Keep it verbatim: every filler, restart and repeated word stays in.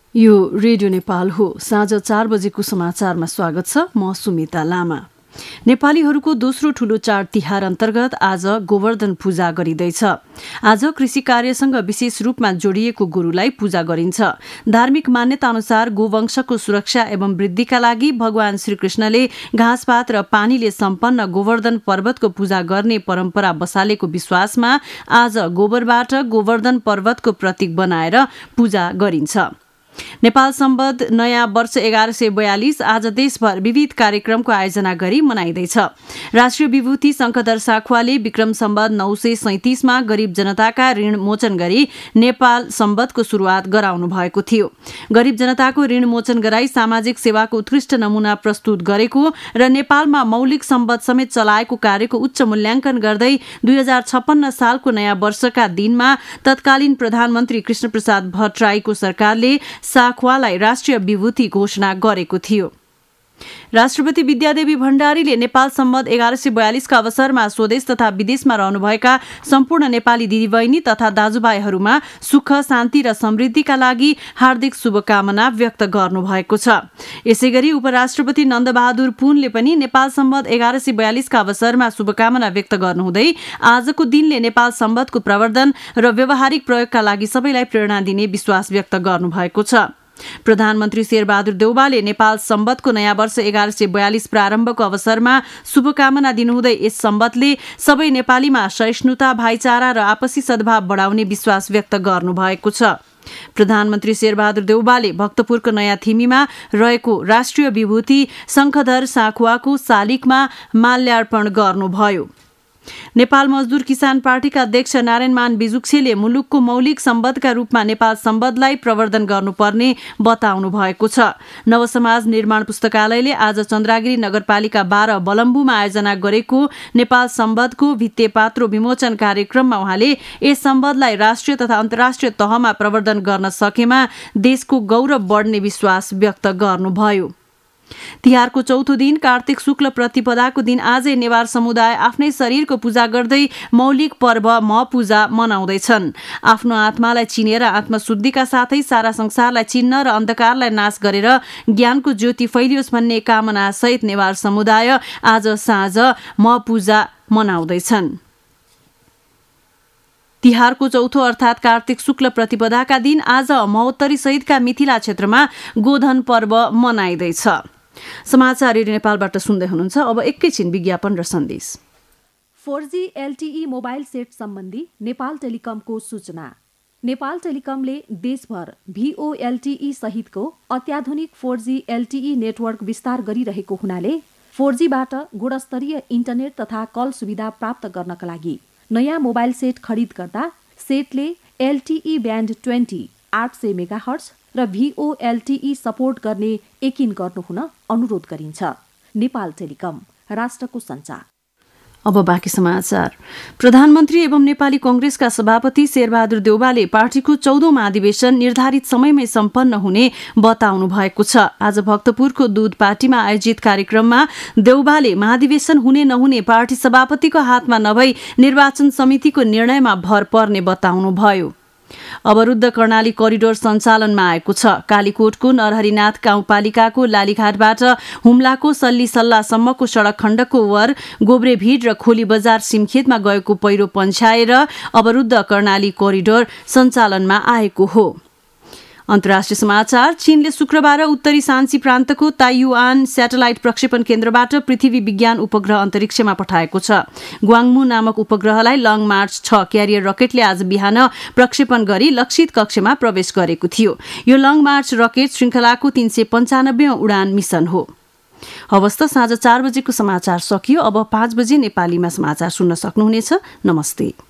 यो रेडियो नेपाल हो। साँझ चार बजेको समाचारमा स्वागत छ। म सुमिता लामा। नेपालीहरूको दोस्रो ठूलो चाड तिहार अन्तर्गत आज गोवर्धन पूजा गरिँदैछ। आज कृषि कार्यसँग विशेष रूपमा जोडिएको गोरुलाई पूजा गरिन्छ। धार्मिक मान्यता अनुसार गोवंशको सुरक्षा एवं वृद्धिका लागि भगवान श्रीकृष्णले घाँसपात र पानीले सम्पन्न गोवर्धन पर्वतको पूजा गर्ने परम्परा बसालेको विश्वासमा आज गोबरबाट गोवर्धन पर्वतको प्रतीक बनाएर पूजा गरिन्छ। नेपाल सम्बत नयाँ वर्ष एघार सय बयालिस आज देशभर विविध कार्यक्रमको आयोजना गरी मनाइँदैछ। राष्ट्रिय विभूति शंखधर साखुवाले विक्रम सम्बत नौ सय सैतिसमा गरीब जनताका ऋण मोचन गरी नेपाल सम्बतको शुरूआत गराउनु भएको थियो। गरीब जनताको ऋण मोचन गराई सामाजिक सेवाको उत्कृष्ट नमूना प्रस्तुत गरेको र नेपालमा मौलिक सम्बत समेत चलाएको कार्यको उच्च मूल्याङ्कन गर्दै दुई हजार छप्पन्न सालको नयाँ वर्षका दिनमा तत्कालीन प्रधानमन्त्री कृष्णप्रसाद भट्टराईको सरकारले साखुवालाई राष्ट्रिय विभूति घोषणा गरेको थियो। राष्ट्रपति विद्यादेवी भण्डारीले नेपाल सम्बत एघार सय बयालिसका अवसरमा स्वदेश तथा विदेशमा रहनुभएका सम्पूर्ण नेपाली दिदीबहिनी तथा दाजुभाइहरूमा सुख, शान्ति र समृद्धिका लागि हार्दिक शुभकामना व्यक्त गर्नुभएको छ। यसैगरी उपराष्ट्रपति नन्दबहादुर पुनले पनि नेपाल सम्बत एघार सय बयालिसका अवसरमा शुभकामना व्यक्त गर्नुहुँदै आजको दिनले नेपाल सम्बतको प्रवर्धन र व्यावहारिक प्रयोगका लागि सबैलाई प्रेरणा दिने विश्वास व्यक्त गर्नुभएको छ। प्रधानमन्त्री शेरबहादुर देउवाले नेपाल सम्बतको नयाँ वर्ष एघार सय बयालिस प्रारम्भको अवसरमा शुभकामना दिनुहुँदै यस सम्बतले सबै नेपालीमा सहिष्णुता, भाइचारा र आपसी सद्भाव बढाउने विश्वास व्यक्त गर्नुभएको छ। प्रधानमन्त्री शेरबहादुर देउवाले भक्तपुरको नयाँ थिमीमा रहेको राष्ट्रिय विभूति शंखधर साखुवाको शालिगमा माल्यार्पण गर्नुभयो। नेपाल मजदुर किसान पार्टीका अध्यक्ष नारायणमान बिजुक्सेले मुलुकको मौलिक सम्बद्धका रूपमा नेपाल सम्बद्धलाई प्रवर्धन गर्नुपर्ने बताउनु भएको छ। नवसमाज निर्माण पुस्तकालयले आज चन्द्रागिरी नगरपालिका बाह्र बलम्बुमा आयोजना गरेको नेपाल सम्बद्धको भित्तेपात्रो विमोचन कार्यक्रममा उहाँले यस सम्बद्धलाई राष्ट्रिय तथा अन्तर्राष्ट्रिय तहमा प्रवर्धन गर्न सकेमा देशको गौरव बढ्ने विश्वास व्यक्त गर्नुभयो। तिहारको चौथो दिन कार्तिक शुक्ल प्रतिपदाको दिन आजै नेवार समुदाय आफ्नै शरीरको पूजा गर्दै मौलिक पर्व म पूजा मनाउँदैछन्। आफ्नो आत्मालाई चिनेर आत्मशुद्धिका साथै सारा संसारलाई चिन्न र अन्धकारलाई नाश गरेर ज्ञानको ज्योति फैलियोस् भन्ने कामना सहित नेवार समुदाय आज साँझ म पूजा मनाउँदैछन्। तिहारको चौथो अर्थात् कार्तिक शुक्ल प्रतिपदाका दिन आज महोत्तरी सहितका मिथिला क्षेत्रमा गोधन पर्व मनाइँदैछ। समाचार रेडियो नेपालबाट सुन्दै हुनुहुन्छ। अब एकैछिन विज्ञापन र सन्देश। Four G LTE mobile set सम्बन्धी नेपाल टेलिकमको सूचना। नेपाल टेलिकमले देशभर भीओएलटीई सहितको अत्याधुनिक फोर जी एलटीई नेटवर्क विस्तार गरिरहेको हुनाले फोर जीबाट गुणस्तरीय इन्टरनेट तथा कल सुविधा प्राप्त गर्नका लागि नयाँ मोबाइल सेट खरिद गर्दा सेटले एलटीई ब्यान्ड ट्वेन्टी आठ सय मेगाहर्ज र भीओएलटीई सपोर्ट गर्ने यकिन गर्नुहुन अनुरोध गरिन्छ। नेपाल टेलिकम, राष्ट्रको सञ्चार। अब बाँकी समाचार। प्रधानमन्त्री एवं नेपाली कांग्रेसका सभापति शेरबहादुर देउवाले पार्टीको चौधौं महाधिवेशन निर्धारित समयमै सम्पन्न हुने बताउनु भएको छ। आज भक्तपुरको दूध पार्टीमा आयोजित कार्यक्रममा देउवाले महाधिवेशन हुने नहुने पार्टी सभापतिको हातमा नभई निर्वाचन समितिको निर्णयमा भर पर्ने बताउनुभयो। अवरुद्ध कर्णाली करिडोर सञ्चालनमा आएको छ। कालीकोटको नरहरिनाथ गाउँपालिकाको लालीघाटबाट हुम्लाको सल्ली सल्लासम्मको सड़क खण्डको वर गोब्रेभिड र खोली बजार सिमखेतमा गएको पहिरो पन्छाएर अवरुद्ध कर्णाली करिडोर सञ्चालनमा आएको हो। अन्तर्राष्ट्रिय समाचार। चीनले शुक्रबार उत्तरी शान्सी प्रान्तको ताइयुआन स्याटेलाइट प्रक्षेपण केन्द्रबाट पृथ्वी विज्ञान उपग्रह अन्तरिक्षमा पठाएको छ। ग्वाङमु नामक उपग्रहलाई लङ मार्च छ क्यारियर रकेटले आज बिहान प्रक्षेपण गरी लक्षित कक्षमा प्रवेश गरेको थियो। यो लङ मार्च रकेट श्रृङ्खलाको तीन सय पन्चानब्बे उडान मिसन हो। हवस् त साँझ चार बजेको समाचार सकियो। अब पाँच बजे नेपालीमा समाचार सुन्न सक्नुहुनेछ। नमस्ते।